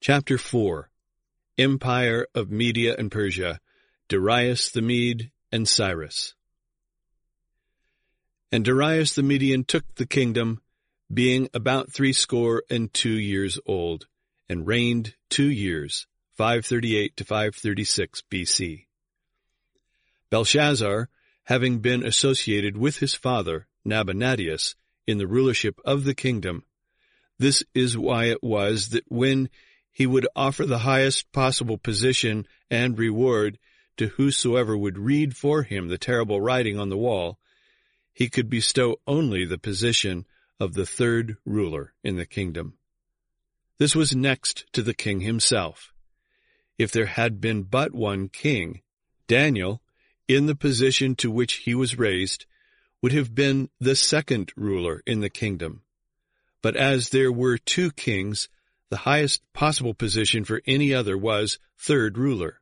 Chapter 4. Empire of Media and Persia, Darius the Mede and Cyrus. And Darius the Median took the kingdom, being about 62 years old, and reigned 2 years, 538 to 536 B.C. Belshazzar, having been associated with his father, Nabonidus, in the rulership of the kingdom, this is why it was that when he would offer the highest possible position and reward to whosoever would read for him the terrible writing on the wall, he could bestow only the position of the third ruler in the kingdom. This was next to the king himself. If there had been but one king, Daniel, in the position to which he was raised, would have been the second ruler in the kingdom. But as there were 2 kings, the highest possible position for any other was third ruler.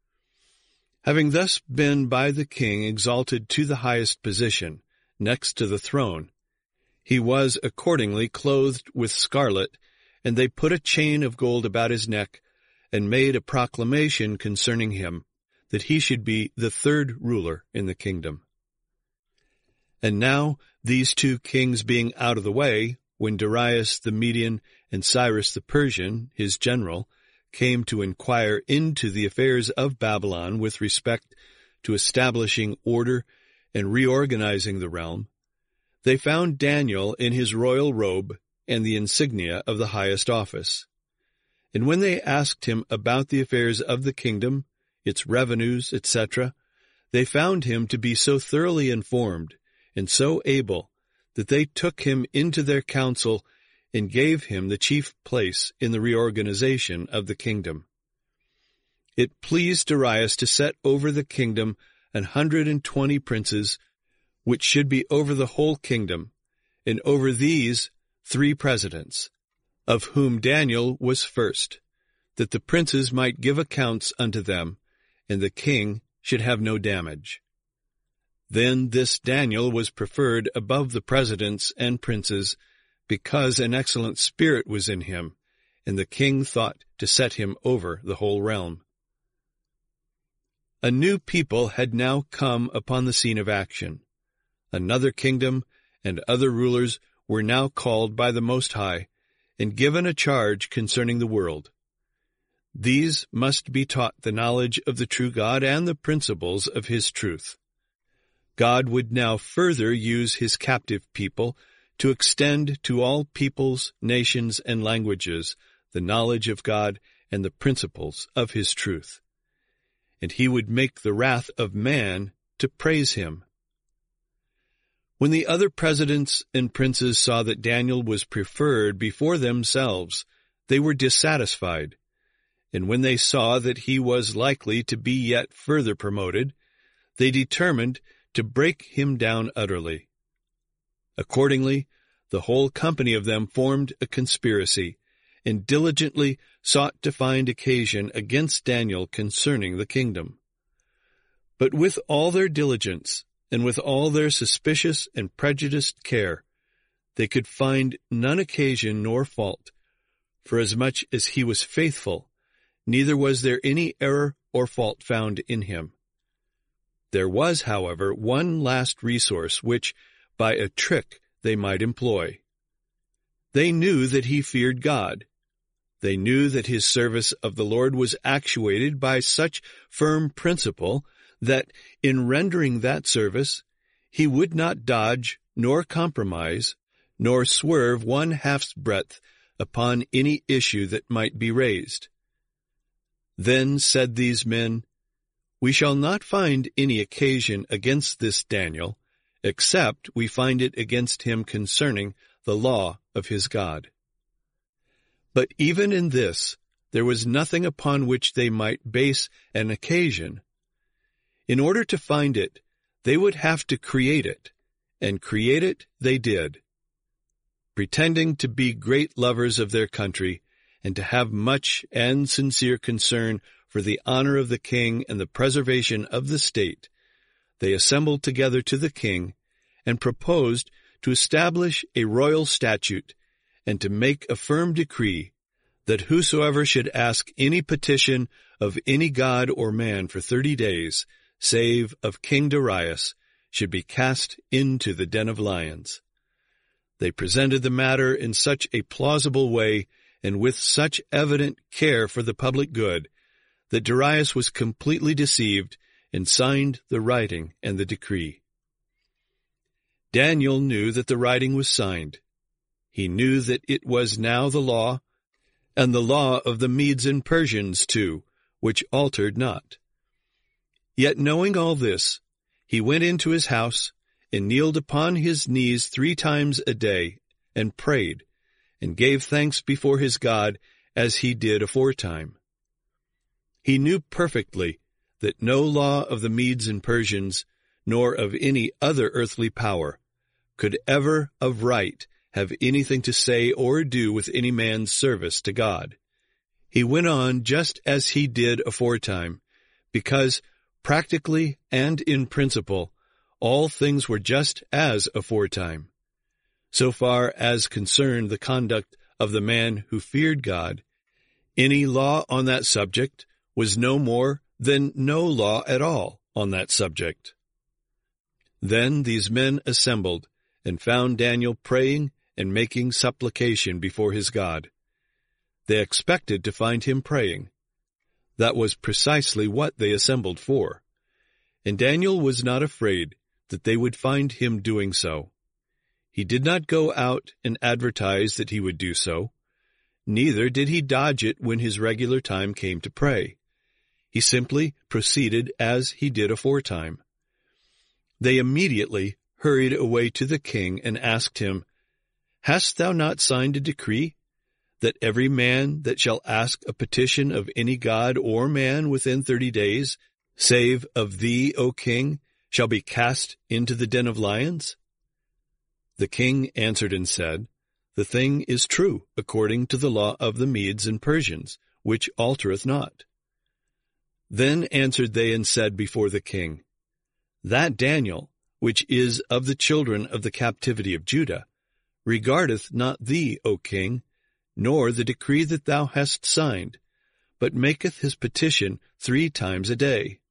Having thus been by the king exalted to the highest position, next to the throne, he was accordingly clothed with scarlet, and they put a chain of gold about his neck, and made a proclamation concerning him, that he should be the third ruler in the kingdom. And now, these 2 kings being out of the way, when Darius the Median and Cyrus the Persian, his general, came to inquire into the affairs of Babylon with respect to establishing order and reorganizing the realm, they found Daniel in his royal robe and the insignia of the highest office. And when they asked him about the affairs of the kingdom, its revenues, etc., they found him to be so thoroughly informed and so able that they took him into their council and gave him the chief place in the reorganization of the kingdom. It pleased Darius to set over the kingdom 120 princes, which should be over the whole kingdom, and over these 3 presidents, of whom Daniel was first, that the princes might give accounts unto them, and the king should have no damage. Then this Daniel was preferred above the presidents and princes, because an excellent spirit was in him, and the king thought to set him over the whole realm. A new people had now come upon the scene of action. Another kingdom and other rulers were now called by the Most High, and given a charge concerning the world. These must be taught the knowledge of the true God and the principles of his truth. God would now further use his captive people to extend to all peoples, nations, and languages the knowledge of God and the principles of his truth. And he would make the wrath of man to praise him. When the other presidents and princes saw that Daniel was preferred before themselves, they were dissatisfied. And when they saw that he was likely to be yet further promoted, they determined to break him down utterly. Accordingly, the whole company of them formed a conspiracy, and diligently sought to find occasion against Daniel concerning the kingdom. But with all their diligence, and with all their suspicious and prejudiced care, they could find none occasion nor fault, forasmuch as he was faithful, neither was there any error or fault found in him. There was, however, one last resource which, by a trick, they might employ. They knew that he feared God. They knew that his service of the Lord was actuated by such firm principle that, in rendering that service, he would not dodge, nor compromise, nor swerve 1/2's breadth upon any issue that might be raised. Then said these men, "We shall not find any occasion against this Daniel, except we find it against him concerning the law of his God." But even in this, there was nothing upon which they might base an occasion. In order to find it, they would have to create it, and create it they did. Pretending to be great lovers of their country, and to have much and sincere concern for the honor of the king and the preservation of the state, they assembled together to the king, and proposed to establish a royal statute, and to make a firm decree, that whosoever should ask any petition of any god or man for 30 days, save of King Darius, should be cast into the den of lions. They presented the matter in such a plausible way and with such evident care for the public good that Darius was completely deceived and signed the writing and the decree. Daniel knew that the writing was signed. He knew that it was now the law, and the law of the Medes and Persians too, which altered not. Yet knowing all this, he went into his house, and kneeled upon his knees 3 times a day, and prayed, and gave thanks before his God, as he did aforetime. He knew perfectly that no law of the Medes and Persians, nor of any other earthly power, could ever of right have anything to say or do with any man's service to God. He went on just as he did aforetime, because practically and in principle all things were just as aforetime. So far as concerned the conduct of the man who feared God, any law on that subject was no more than no law at all on that subject. Then these men assembled, and found Daniel praying and making supplication before his God. They expected to find him praying. That was precisely what they assembled for. And Daniel was not afraid that they would find him doing so. He did not go out and advertise that he would do so. Neither did he dodge it when his regular time came to pray. He simply proceeded as he did aforetime. They immediately hurried away to the king and asked him, "Hast thou not signed a decree, that every man that shall ask a petition of any god or man within 30 days, save of thee, O king, shall be cast into the den of lions?" The king answered and said, "The thing is true according to the law of the Medes and Persians, which altereth not." Then answered they and said before the king, "That Daniel, which is of the children of the captivity of Judah, regardeth not thee, O king, nor the decree that thou hast signed, but maketh his petition 3 times a day."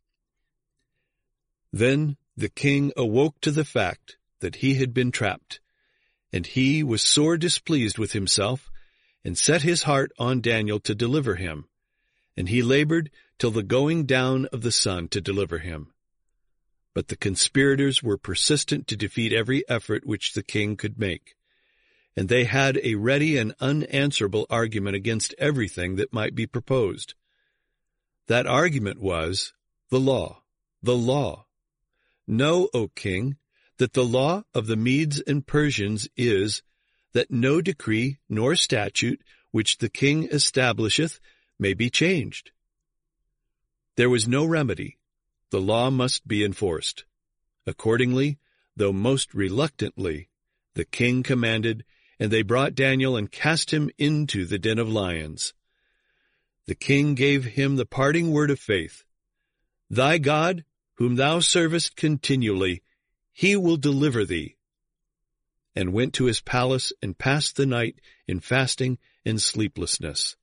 Then the king awoke to the fact that he had been trapped, and he was sore displeased with himself, and set his heart on Daniel to deliver him, and he labored till the going down of the sun to deliver him. But the conspirators were persistent to defeat every effort which the king could make, and they had a ready and unanswerable argument against everything that might be proposed. That argument was, the law, the law. Know, O king, that the law of the Medes and Persians is, that no decree nor statute which the king establisheth may be changed. There was no remedy. The law must be enforced. Accordingly, though most reluctantly, the king commanded, and they brought Daniel and cast him into the den of lions. The king gave him the parting word of faith, "Thy God, whom thou servest continually, he will deliver thee," and went to his palace and passed the night in fasting and sleeplessness.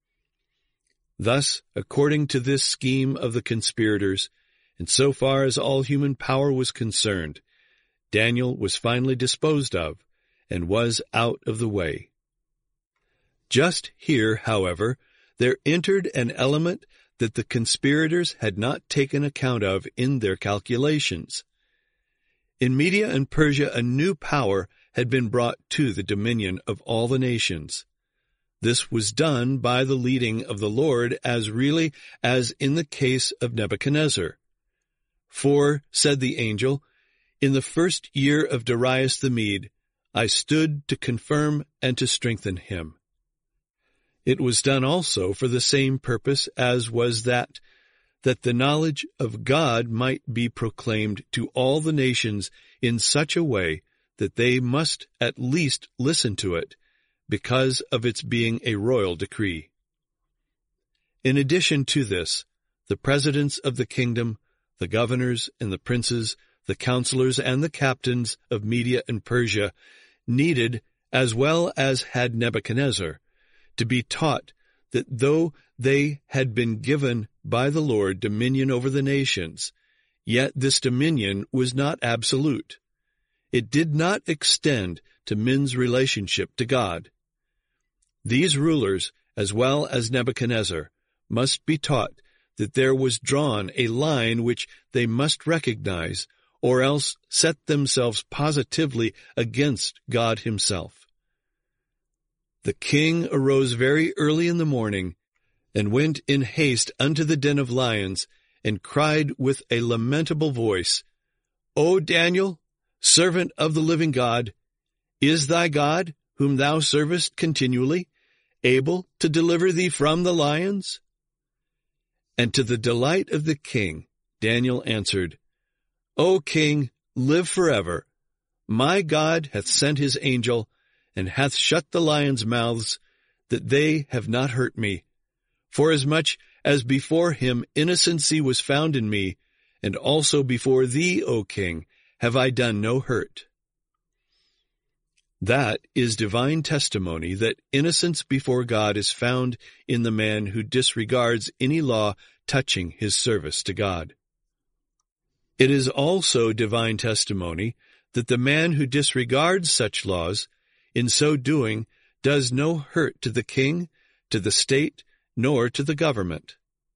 Thus, according to this scheme of the conspirators, and so far as all human power was concerned, Daniel was finally disposed of, and was out of the way. Just here, however, there entered an element that the conspirators had not taken account of in their calculations. In Media and Persia a new power had been brought to the dominion of all the nations. This was done by the leading of the Lord as really as in the case of Nebuchadnezzar. "For," said the angel, "in the 1st year of Darius the Mede, I stood to confirm and to strengthen him." It was done also for the same purpose as was that the knowledge of God might be proclaimed to all the nations in such a way that they must at least listen to it, because of its being a royal decree. In addition to this, the presidents of the kingdom, the governors and the princes, the counselors and the captains of Media and Persia needed, as well as had Nebuchadnezzar, to be taught that though they had been given by the Lord dominion over the nations, yet this dominion was not absolute. It did not extend to men's relationship to God. These rulers, as well as Nebuchadnezzar, must be taught that there was drawn a line which they must recognize, or else set themselves positively against God himself. The king arose very early in the morning, and went in haste unto the den of lions, and cried with a lamentable voice, O Daniel, servant of the living God, is thy God, whom thou servest continually, able to deliver thee from the lions? And to the delight of the king, Daniel answered, O king, live forever. My God hath sent his angel, and hath shut the lions' mouths, that they have not hurt me. Forasmuch as before him innocency was found in me, and also before thee, O king, have I done no hurt. That is divine testimony that innocence before God is found in the man who disregards any law touching his service to God. It is also divine testimony that the man who disregards such laws, in so doing, does no hurt to the king, to the state, nor to the government.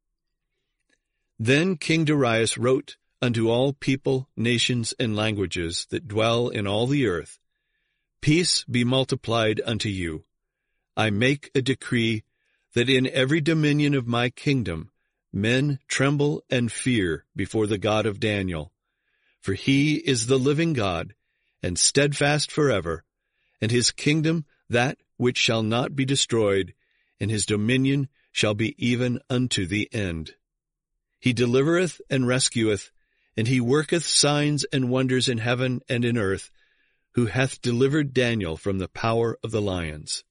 Then King Darius wrote unto all people, nations, and languages that dwell in all the earth, Peace be multiplied unto you. I make a decree that in every dominion of my kingdom men tremble and fear before the God of Daniel. For he is the living God, and steadfast forever, and his kingdom that which shall not be destroyed, and his dominion shall be even unto the end. He delivereth and rescueth, and he worketh signs and wonders in heaven and in earth, who hath delivered Daniel from the power of the lions.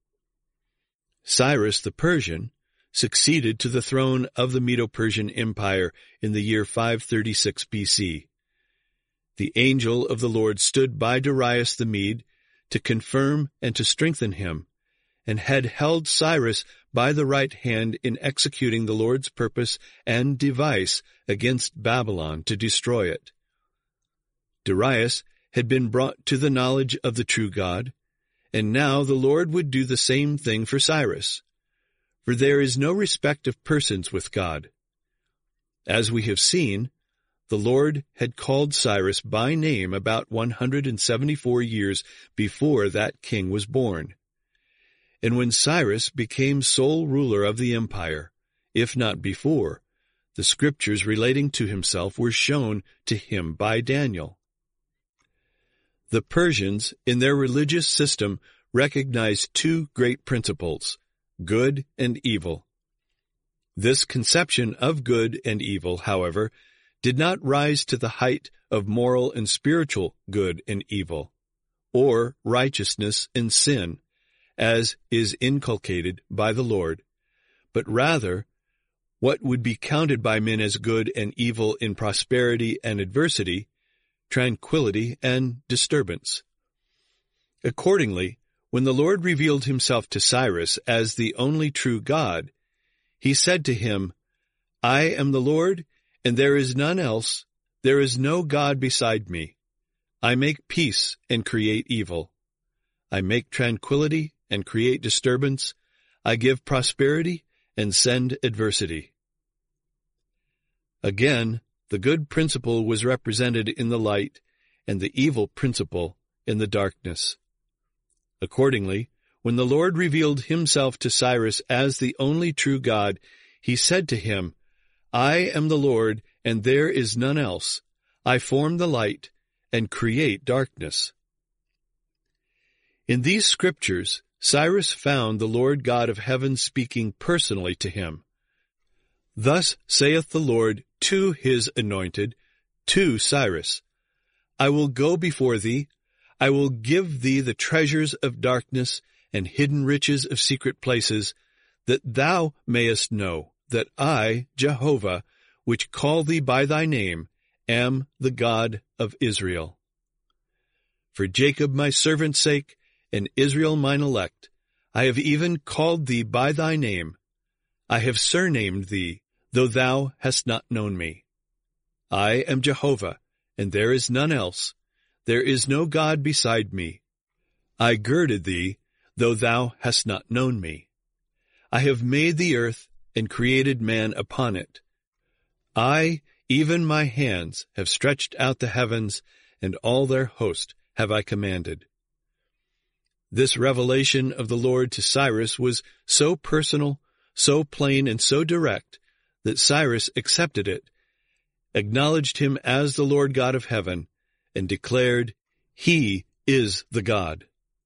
Cyrus the Persian succeeded to the throne of the Medo-Persian Empire in the year 536 B.C. The angel of the Lord stood by Darius the Mede to confirm and to strengthen him, and had held Cyrus by the right hand in executing the Lord's purpose and device against Babylon to destroy it. Darius had been brought to the knowledge of the true God, and now the Lord would do the same thing for Cyrus. For there is no respect of persons with God. As we have seen, the Lord had called Cyrus by name about 174 years before that king was born. And when Cyrus became sole ruler of the empire, if not before, the scriptures relating to himself were shown to him by Daniel. The Persians, in their religious system, recognized two great principles, good and evil. This conception of good and evil, however, did not rise to the height of moral and spiritual good and evil, or righteousness and sin, as is inculcated by the Lord, but rather what would be counted by men as good and evil in prosperity and adversity, tranquility and disturbance. Accordingly, when the Lord revealed himself to Cyrus as the only true God, he said to him, I am the Lord, and there is none else. There is no God beside me. I make peace and create evil. I make tranquility and create disturbance. I give prosperity and send adversity. Again, the good principle was represented in the light, and the evil principle in the darkness. Accordingly, when the Lord revealed himself to Cyrus as the only true God, he said to him, I am the Lord, and there is none else. I form the light and create darkness. In these scriptures, Cyrus found the Lord God of heaven speaking personally to him. Thus saith the Lord to his anointed, to Cyrus, I will go before thee, I will give thee the treasures of darkness and hidden riches of secret places, that thou mayest know that I, Jehovah, which call thee by thy name, am the God of Israel. For Jacob my servant's sake, and Israel mine elect, I have even called thee by thy name. I have surnamed thee, though thou hast not known me. I am Jehovah, and there is none else. There is no God beside me. I girded thee, though thou hast not known me. I have made the earth and created man upon it. I, even my hands, have stretched out the heavens, and all their host have I commanded. This revelation of the Lord to Cyrus was so personal, so plain, and so direct that Cyrus accepted it, acknowledged him as the Lord God of heaven, and declared, He is the God.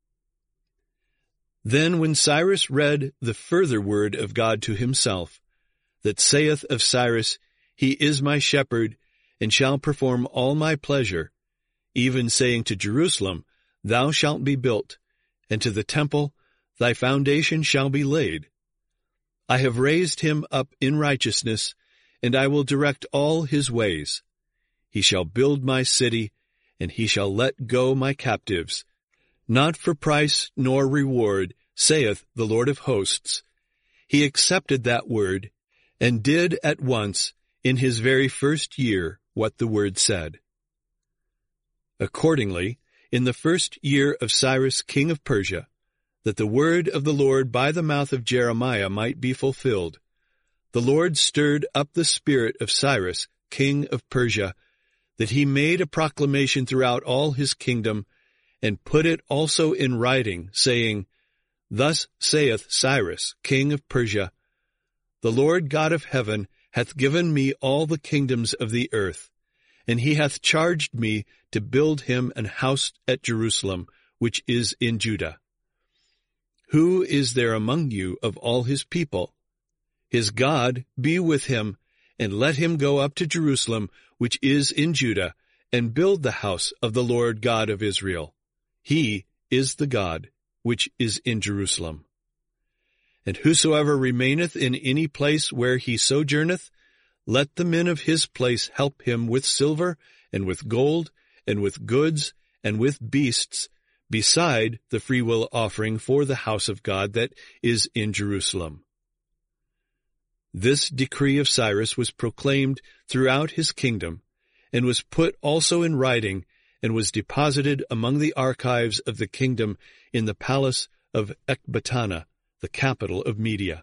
Then when Cyrus read the further word of God to himself, that saith of Cyrus, He is my shepherd, and shall perform all my pleasure, even saying to Jerusalem, Thou shalt be built, and to the temple, Thy foundation shall be laid. I have raised him up in righteousness, and I will direct all his ways. He shall build my city, and he shall let go my captives, not for price nor reward, saith the Lord of hosts. He accepted that word, and did at once, in his very first year, what the word said. Accordingly, in the first year of Cyrus king of Persia, that the word of the Lord by the mouth of Jeremiah might be fulfilled, the Lord stirred up the spirit of Cyrus king of Persia, that he made a proclamation throughout all his kingdom, and put it also in writing, saying, Thus saith Cyrus king of Persia, The Lord God of heaven hath given me all the kingdoms of the earth, and he hath charged me to build him an house at Jerusalem, which is in Judah. Who is there among you of all his people? His God be with him, and let him go up to Jerusalem, which is in Judah, and build the house of the Lord God of Israel. He is the God which is in Jerusalem. And whosoever remaineth in any place where he sojourneth, let the men of his place help him with silver, and with gold, and with goods, and with beasts, beside the freewill offering for the house of God that is in Jerusalem. This decree of Cyrus was proclaimed throughout his kingdom, and was put also in writing, and was deposited among the archives of the kingdom in the palace of Ecbatana, the capital of Media.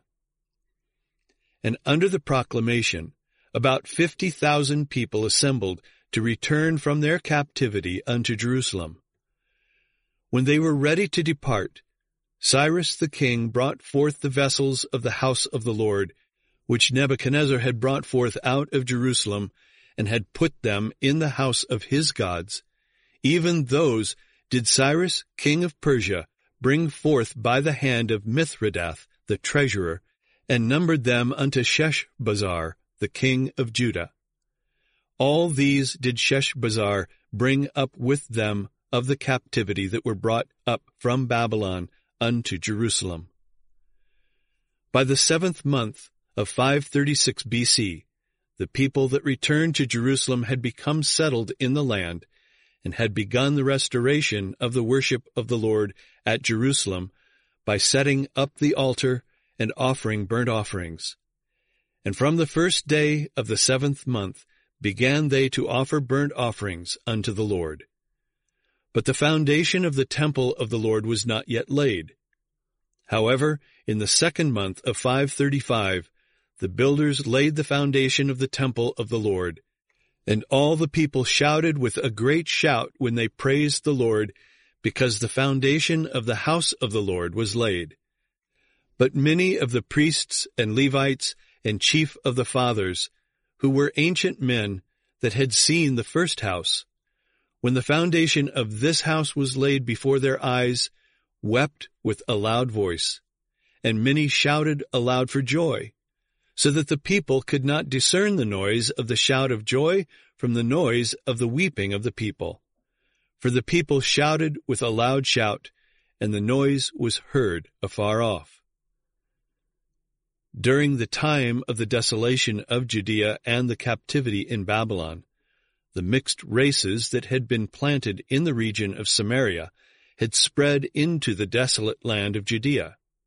And under the proclamation, about 50,000 people assembled to return from their captivity unto Jerusalem. When they were ready to depart, Cyrus the king brought forth the vessels of the house of the Lord, which Nebuchadnezzar had brought forth out of Jerusalem, and had put them in the house of his gods. Even those did Cyrus king of Persia bring forth by the hand of Mithridath the treasurer, and numbered them unto Sheshbazzar the king of Judah. All these did Sheshbazzar bring up with them of the captivity that were brought up from Babylon unto Jerusalem. By the 7th month of 536 B.C., the people that returned to Jerusalem had become settled in the land, and had begun the restoration of the worship of the Lord at Jerusalem by setting up the altar and offering burnt offerings. And from the first day of the 7th month began they to offer burnt offerings unto the Lord. But the foundation of the temple of the Lord was not yet laid. However, in the 2nd month of 535, the builders laid the foundation of the temple of the Lord, and all the people shouted with a great shout when they praised the Lord, because the foundation of the house of the Lord was laid. But many of the priests and Levites and chief of the fathers, who were ancient men that had seen the first house, when the foundation of this house was laid before their eyes, wept with a loud voice, and many shouted aloud for joy, so that the people could not discern the noise of the shout of joy from the noise of the weeping of the people. For the people shouted with a loud shout, and the noise was heard afar off. During the time of the desolation of Judea and the captivity in Babylon, the mixed races that had been planted in the region of Samaria had spread into the desolate land of Judea.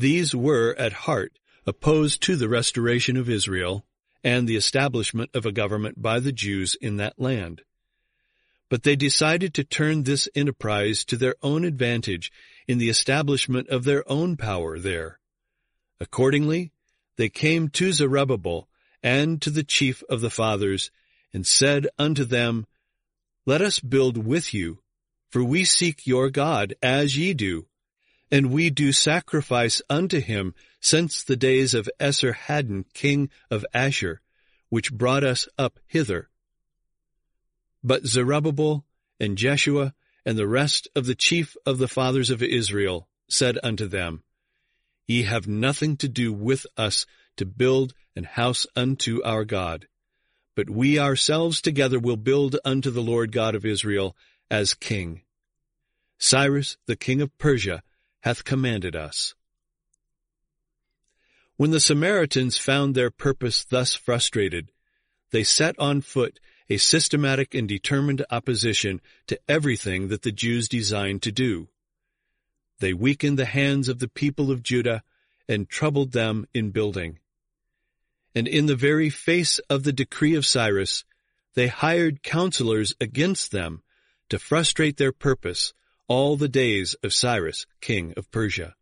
These were, at heart, opposed to the restoration of Israel and the establishment of a government by the Jews in that land. But they decided to turn this enterprise to their own advantage in the establishment of their own power there. Accordingly, they came to Zerubbabel and to the chief of the fathers, and said unto them, Let us build with you, for we seek your God, as ye do, and we do sacrifice unto him since the days of Esarhaddon king of Ashur, which brought us up hither. But Zerubbabel and Jeshua and the rest of the chief of the fathers of Israel said unto them, Ye have nothing to do with us to build an house unto our God, but we ourselves together will build unto the Lord God of Israel as king. Cyrus the king of Persia hath commanded us. When the Samaritans found their purpose thus frustrated, they set on foot a systematic and determined opposition to everything that the Jews designed to do. They weakened the hands of the people of Judah and troubled them in building. And in the very face of the decree of Cyrus, they hired counselors against them to frustrate their purpose all the days of Cyrus, king of Persia.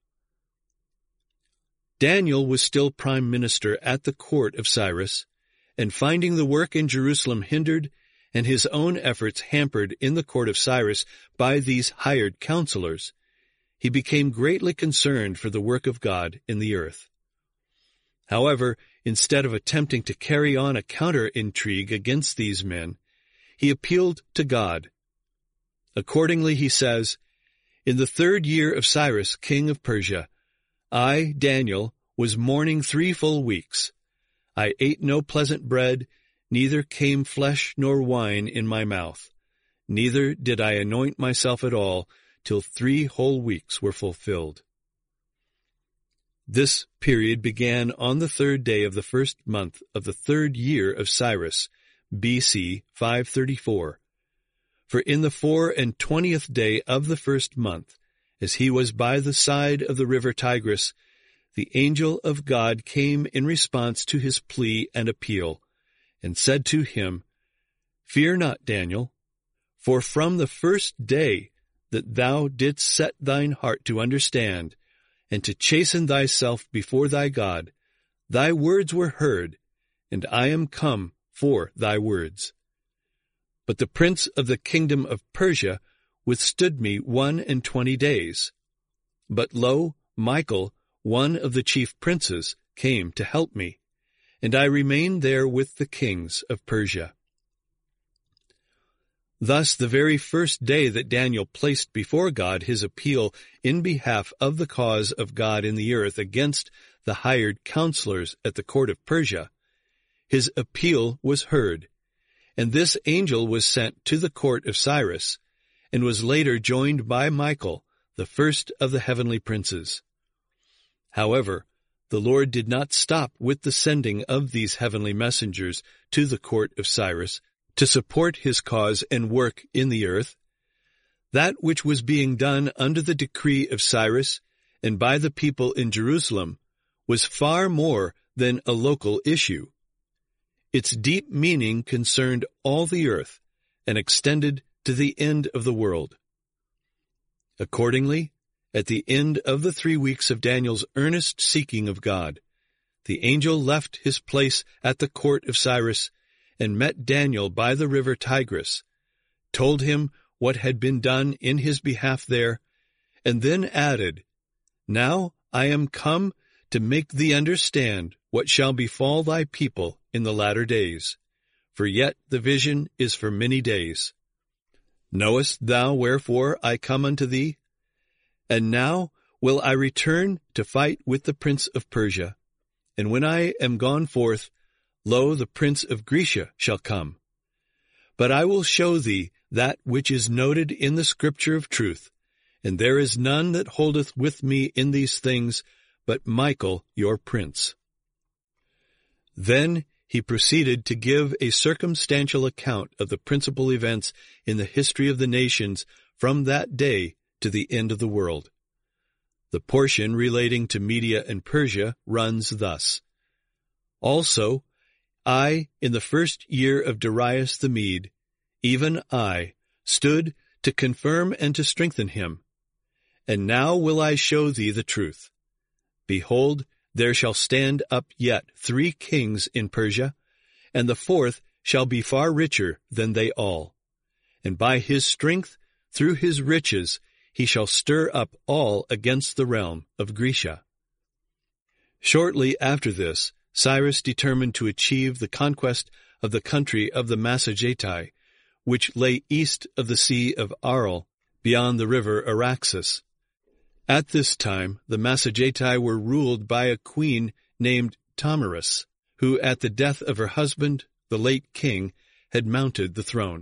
Daniel was still prime minister at the court of Cyrus, and finding the work in Jerusalem hindered and his own efforts hampered in the court of Cyrus by these hired counselors, he became greatly concerned for the work of God in the earth. However, instead of attempting to carry on a counter-intrigue against these men, he appealed to God. Accordingly, he says, In the 3rd year of Cyrus, king of Persia, I, Daniel, was mourning 3 full weeks. I ate no pleasant bread, neither came flesh nor wine in my mouth. Neither did I anoint myself at all, till 3 whole weeks were fulfilled. This period began on the 3rd day of the 1st month of the 3rd year of Cyrus, B.C. 534. For in the 24th day of the 1st month, as he was by the side of the river Tigris, the angel of God came in response to his plea and appeal, and said to him, Fear not, Daniel, for from the first day that thou didst set thine heart to understand, and to chasten thyself before thy God, thy words were heard, and I am come for thy words. But the prince of the kingdom of Persia withstood me 21 days. But lo, Michael, one of the chief princes, came to help me, and I remained there with the kings of Persia. Thus, the very first day that Daniel placed before God his appeal in behalf of the cause of God in the earth against the hired counselors at the court of Persia, his appeal was heard, and this angel was sent to the court of Cyrus, and was later joined by Michael, the first of the heavenly princes. However, the Lord did not stop with the sending of these heavenly messengers to the court of Cyrus to support his cause and work in the earth. That which was being done under the decree of Cyrus and by the people in Jerusalem was far more than a local issue. Its deep meaning concerned all the earth and extended to the end of the world. Accordingly, at the end of the 3 weeks of Daniel's earnest seeking of God, the angel left his place at the court of Cyrus and met Daniel by the river Tigris, told him what had been done in his behalf there, and then added, Now I am come to make thee understand what shall befall thy people in the latter days, for yet the vision is for many days. Knowest thou wherefore I come unto thee? And now will I return to fight with the prince of Persia, and when I am gone forth, lo, the prince of Grecia shall come. But I will show thee that which is noted in the scripture of truth, and there is none that holdeth with me in these things but Michael your prince. Then he proceeded to give a circumstantial account of the principal events in the history of the nations from that day to the end of the world. The portion relating to Media and Persia runs thus. Also, I, in the first year of Darius the Mede, even I, stood to confirm and to strengthen him. And now will I show thee the truth. Behold, there shall stand up yet 3 kings in Persia, and the 4th shall be far richer than they all. And by his strength, through his riches, he shall stir up all against the realm of Grecia. Shortly after this, Cyrus determined to achieve the conquest of the country of the Massagetae, which lay east of the Sea of Aral, beyond the river Araxes. At this time, the Massagetae were ruled by a queen named Thamyris, who at the death of her husband, the late king, had mounted the throne.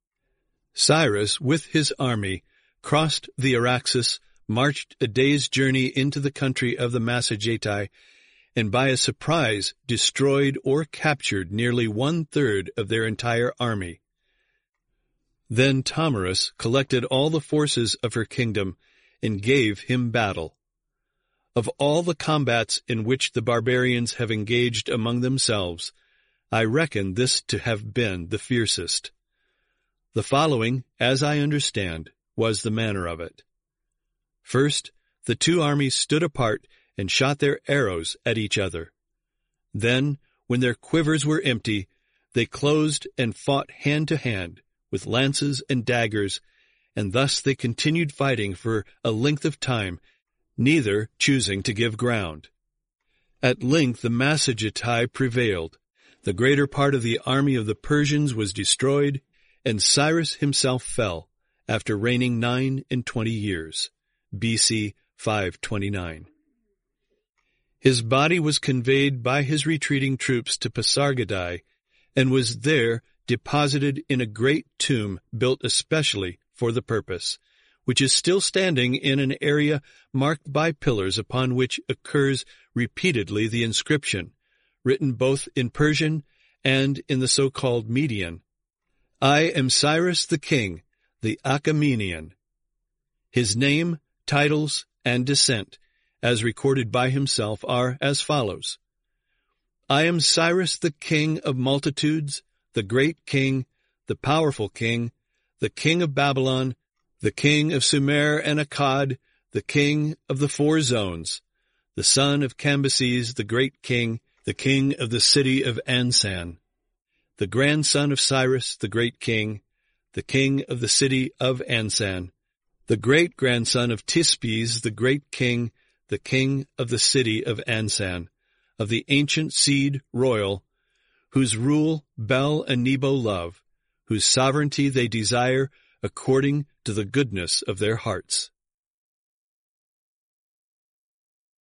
Cyrus, with his army, crossed the Araxes, marched a day's journey into the country of the Massagetae, and by a surprise destroyed or captured nearly 1/3 of their entire army. Then Thamyris collected all the forces of her kingdom and gave him battle. Of all the combats in which the barbarians have engaged among themselves, I reckon this to have been the fiercest. The following, as I understand, was the manner of it. First, the 2 armies stood apart and shot their arrows at each other. Then, when their quivers were empty, they closed and fought hand to hand, with lances and daggers, and thus they continued fighting for a length of time, neither choosing to give ground. At length the Massagetae prevailed. The greater part of the army of the Persians was destroyed, and Cyrus himself fell, after reigning 29 years, B.C. 529. His body was conveyed by his retreating troops to Pasargadae, and was there deposited in a great tomb built especially for the purpose, which is still standing in an area marked by pillars upon which occurs repeatedly the inscription, written both in Persian and in the so-called Median, I am Cyrus the king, the Achaemenian. His name, titles, and descent, as recorded by himself, are as follows. I am Cyrus the king of multitudes, the great king, the powerful king, the king of Babylon, the king of Sumer and Akkad, the king of the 4 zones, the son of Cambyses the great king, the king of the city of Ansan, the grandson of Cyrus the great king, the king of the city of Ansan, the great-grandson of Tispes the great king, the king of the city of Ansan, of the ancient seed royal, whose rule Bel and Nebo love, whose sovereignty they desire according to the goodness of their hearts.